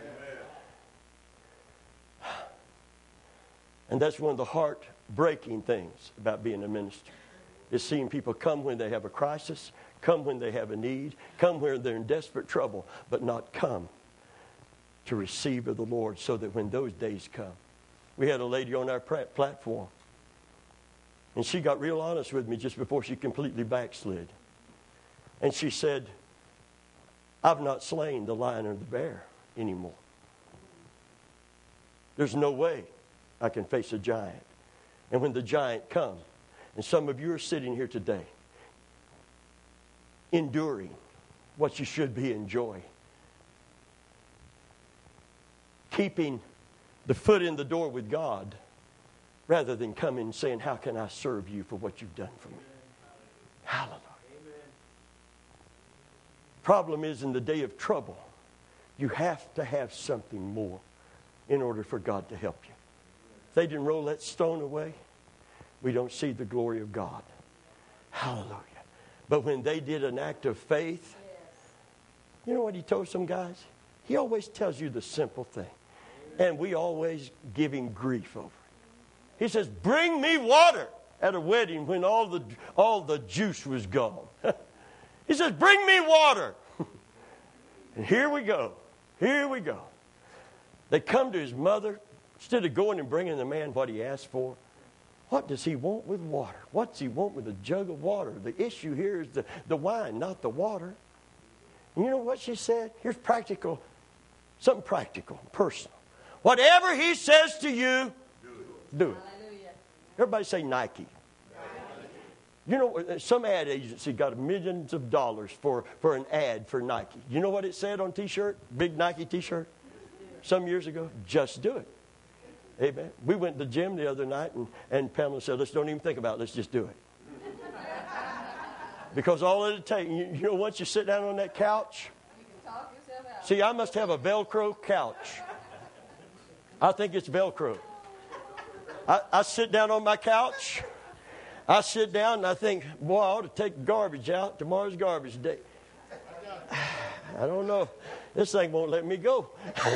And that's one of the heart-breaking things about being a minister, is seeing people come when they have a crisis, come when they have a need, come when they're in desperate trouble, but not come to receive of the Lord, so that when those days come. We had a lady on our platform, and she got real honest with me just before she completely backslid. And she said, I've not slain the lion or the bear anymore. There's no way I can face a giant. And when the giant comes, and some of you are sitting here today, enduring what you should be enjoying, keeping the foot in the door with God, rather than coming and saying, how can I serve you for what you've done for me? Hallelujah. Problem is, in the day of trouble, you have to have something more in order for God to help you. If they didn't roll that stone away, we don't see the glory of God. Hallelujah. But when they did an act of faith, you know what he told some guys? He always tells you the simple thing. And we always give him grief over it. He says, bring me water at a wedding when all the juice was gone. He says, bring me water. And here we go. Here we go. They come to his mother. Instead of going and bringing the man what he asked for, what does he want with water? What's he want with a jug of water? The issue here is the wine, not the water. And you know what she said? Here's practical, something practical, personal. Whatever he says to you, do it. Hallelujah. Everybody say Nike. You know, some ad agency got millions of dollars for an ad for Nike. You know what it said on T-shirt? Big Nike T-shirt? Some years ago? Just do it. Amen. We went to the gym the other night, and Pamela said, let's don't even think about it. Let's just do it. Because all it'll take, you know, once you sit down on that couch. You can talk yourself out. See, I must have a Velcro couch. I think it's Velcro. I sit down on my couch. I sit down and I think, boy, I ought to take the garbage out. Tomorrow's garbage day. I don't know. This thing won't let me go.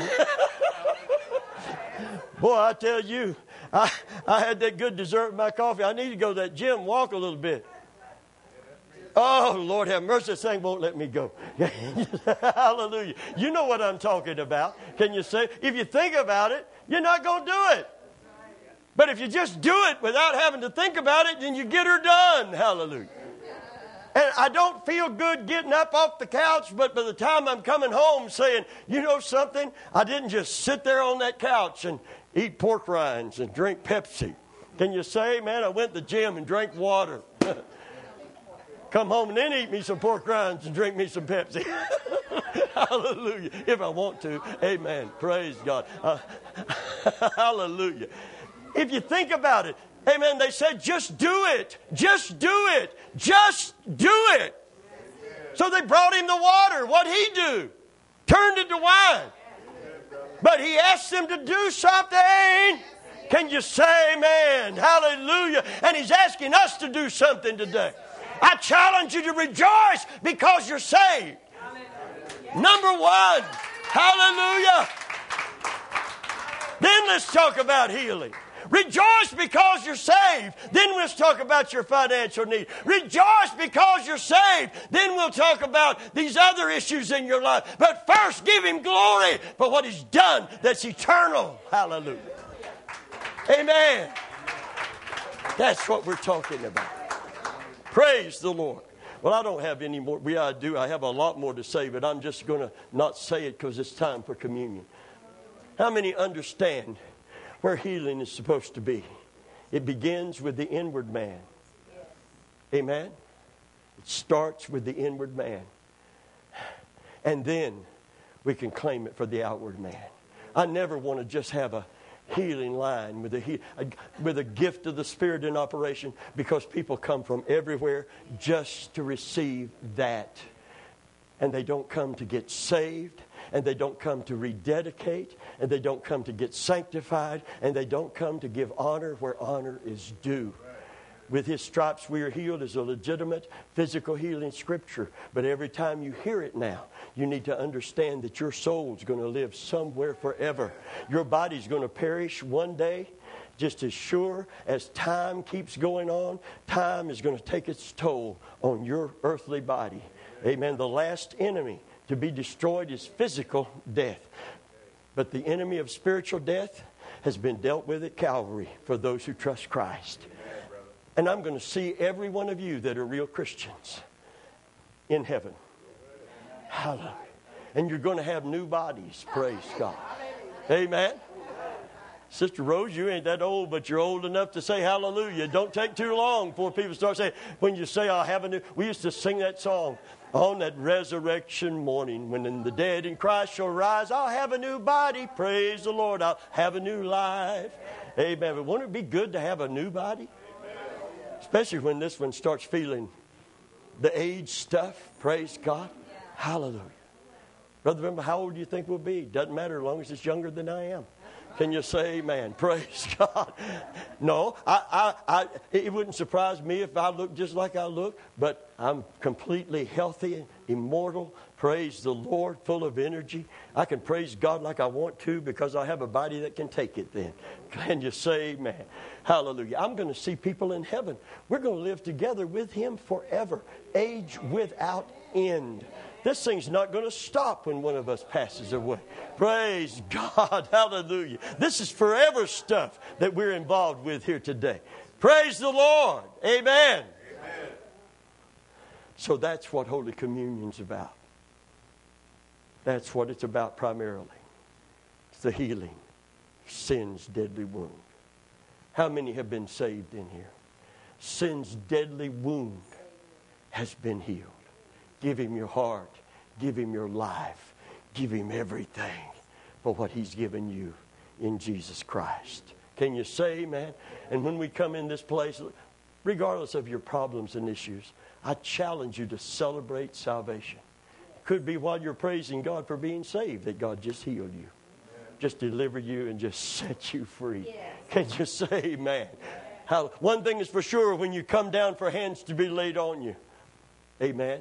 Boy, I tell you, I had that good dessert with my coffee. I need to go to that gym, walk a little bit. Oh, Lord have mercy, this thing won't let me go. Hallelujah. You know what I'm talking about. Can you say? If you think about it, you're not going to do it. But if you just do it without having to think about it, then you get her done. Hallelujah. And I don't feel good getting up off the couch, but by the time I'm coming home saying, you know something? I didn't just sit there on that couch and eat pork rinds and drink Pepsi. Can you say, man, I went to the gym and drank water. Come home and then eat me some pork rinds and drink me some Pepsi. Hallelujah. If I want to. Amen. Praise God. Hallelujah. If you think about it, amen, they said, just do it. Just do it. Just do it. So they brought him the water. What'd he do? Turned it to wine. But he asked them to do something. Can you say amen? Hallelujah. And he's asking us to do something today. I challenge you to rejoice because you're saved. Number one. Hallelujah. Then let's talk about healing. Rejoice because you're saved. Then we'll talk about your financial need. Rejoice because you're saved. Then we'll talk about these other issues in your life. But first, give him glory for what he's done that's eternal. Hallelujah. Amen. That's what we're talking about. Praise the Lord. Well, I don't have any more. I do. I have a lot more to say, but I'm just going to not say it because it's time for communion. How many understand where healing is supposed to be? It begins with the inward man. Amen? It starts with the inward man. And then we can claim it for the outward man. I never want to just have a healing line with a gift of the Spirit in operation, because people come from everywhere just to receive that. And they don't come to get saved, and they don't come to rededicate, and they don't come to get sanctified, and they don't come to give honor where honor is due. With his stripes we are healed is a legitimate physical healing scripture. But every time you hear it now, you need to understand that your soul's going to live somewhere forever. Your body's going to perish one day. Just as sure as time keeps going on, time is going to take its toll on your earthly body. Amen. The last enemy to be destroyed is physical death. But the enemy of spiritual death has been dealt with at Calvary for those who trust Christ. And I'm going to see every one of you that are real Christians in heaven. Hallelujah. And you're going to have new bodies. Praise God. Amen. Sister Rose, you ain't that old, but you're old enough to say hallelujah. Don't take too long before people start saying, when you say, I'll have a new... We used to sing that song on that resurrection morning, when the dead in Christ shall rise, I'll have a new body. Praise the Lord. I'll have a new life. Amen. But wouldn't it be good to have a new body? Especially when this one starts feeling the age stuff. Praise God. Hallelujah. Brother, remember, how old do you think we'll be? Doesn't matter as long as it's younger than I am. Can you say amen? Praise God. No, it wouldn't surprise me if I looked just like I look, but I'm completely healthy, immortal. Praise the Lord, full of energy. I can praise God like I want to because I have a body that can take it then. Can you say amen? Hallelujah. I'm going to see people in heaven. We're going to live together with him forever, age without end. This thing's not going to stop when one of us passes away. Praise God. Hallelujah. This is forever stuff that we're involved with here today. Praise the Lord. Amen. Amen. So that's what Holy Communion's about. That's what it's about primarily. It's the healing of sin's deadly wound. How many have been saved in here? Sin's deadly wound has been healed. Give him your heart. Give him your life. Give him everything for what he's given you in Jesus Christ. Can you say amen? And when we come in this place, regardless of your problems and issues, I challenge you to celebrate salvation. Could be while you're praising God for being saved that God just healed you. Just delivered you and just set you free. Yes. Can you say amen? One thing is for sure, when you come down for hands to be laid on you, amen,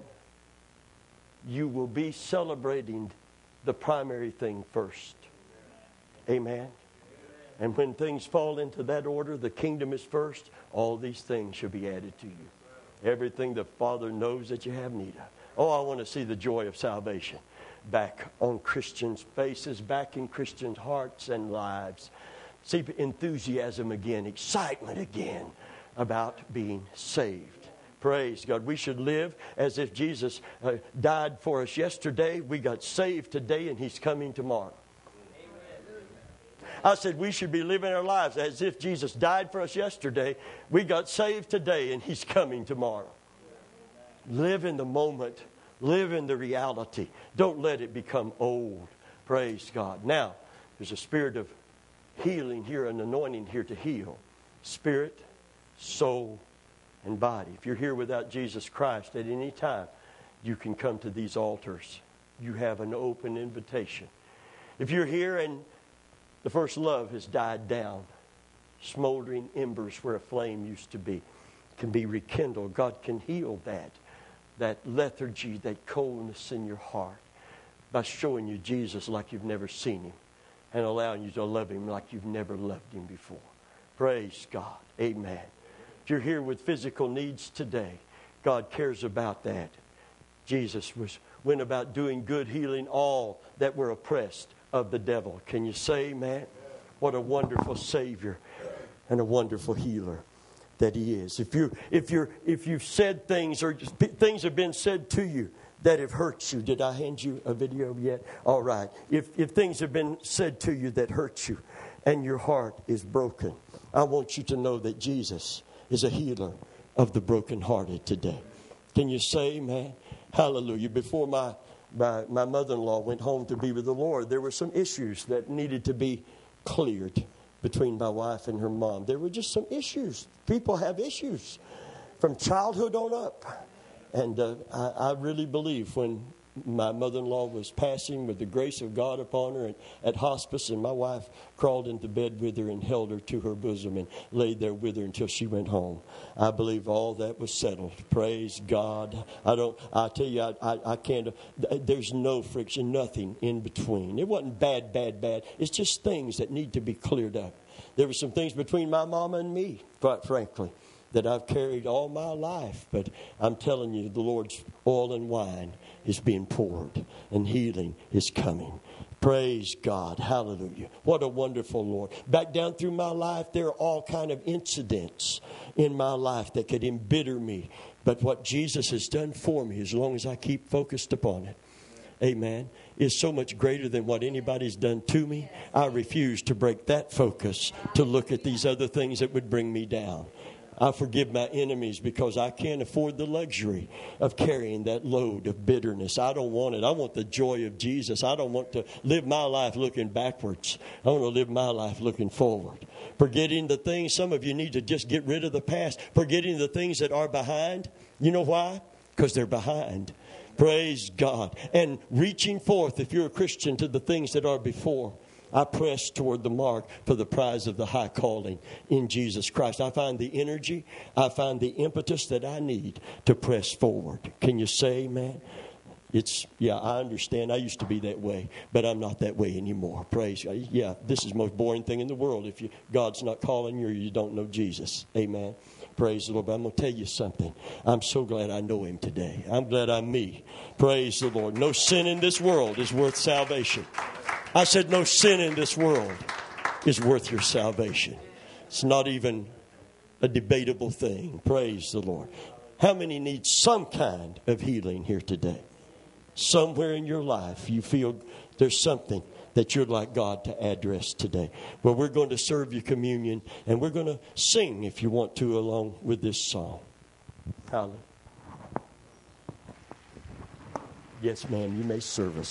you will be celebrating the primary thing first. Amen. And when things fall into that order, the kingdom is first, all these things shall be added to you. Everything the Father knows that you have need of. Oh, I want to see the joy of salvation back on Christians' faces, back in Christians' hearts and lives. See enthusiasm again, excitement again about being saved. Praise God. We should live as if Jesus died for us yesterday. We got saved today and He's coming tomorrow. I said we should be living our lives as if Jesus died for us yesterday. We got saved today and He's coming tomorrow. Live in the moment. Live in the reality. Don't let it become old. Praise God. Now, there's a spirit of healing here, an anointing here to heal. Spirit, soul, and body. If you're here without Jesus Christ at any time, you can come to these altars. You have an open invitation. If you're here and the first love has died down, smoldering embers where a flame used to be can be rekindled. God can heal that lethargy, that coldness in your heart by showing you Jesus like you've never seen Him and allowing you to love Him like you've never loved Him before. Praise God. Amen. If you're here with physical needs today, God cares about that. Jesus went about doing good, healing all that were oppressed of the devil. Can you say amen? What a wonderful Savior and a wonderful healer that He is. If you've said things or things have been said to you that have hurt you. Did I hand you a video yet? All right. If things have been said to you that hurt you and your heart is broken, I want you to know that Jesus is a healer of the brokenhearted today. Can you say amen? Hallelujah. Before my mother-in-law went home to be with the Lord, there were some issues that needed to be cleared between my wife and her mom. There were just some issues. People have issues from childhood on up. And I really believe when my mother-in-law was passing with the grace of God upon her and at hospice, and my wife crawled into bed with her and held her to her bosom and laid there with her until she went home. I believe all that was settled. Praise God. I tell you, I can't, there's no friction, nothing in between. It wasn't bad. It's just things that need to be cleared up. There were some things between my mama and me, quite frankly, that I've carried all my life. But I'm telling you, the Lord's oil and wine is being poured and healing is coming. Praise God. Hallelujah. What a wonderful Lord. Back down through my life, there are all kind of incidents in my life that could embitter me. But what Jesus has done for me, as long as I keep focused upon it, amen, is so much greater than what anybody's done to me. I refuse to break that focus to look at these other things that would bring me down. I forgive my enemies because I can't afford the luxury of carrying that load of bitterness. I don't want it. I want the joy of Jesus. I don't want to live my life looking backwards. I want to live my life looking forward. Forgetting the things, some of you need to just get rid of the past. Forgetting the things that are behind. You know why? Because they're behind. Praise God. And reaching forth, if you're a Christian, to the things that are before. I press toward the mark for the prize of the high calling in Jesus Christ. I find the energy, I find the impetus that I need to press forward. Can you say amen? I understand. I used to be that way, but I'm not that way anymore. Praise God. Yeah, this is the most boring thing in the world if God's not calling you or you don't know Jesus. Amen. Praise the Lord. But I'm going to tell you something. I'm so glad I know Him today. I'm glad I'm me. Praise the Lord. No sin in this world is worth salvation. I said no sin in this world is worth your salvation. It's not even a debatable thing. Praise the Lord. How many need some kind of healing here today? Somewhere in your life you feel there's something that you'd like God to address today. Well, we're going to serve you communion, and we're going to sing, if you want to, along with this song. Hallelujah. Yes, ma'am, you may serve us.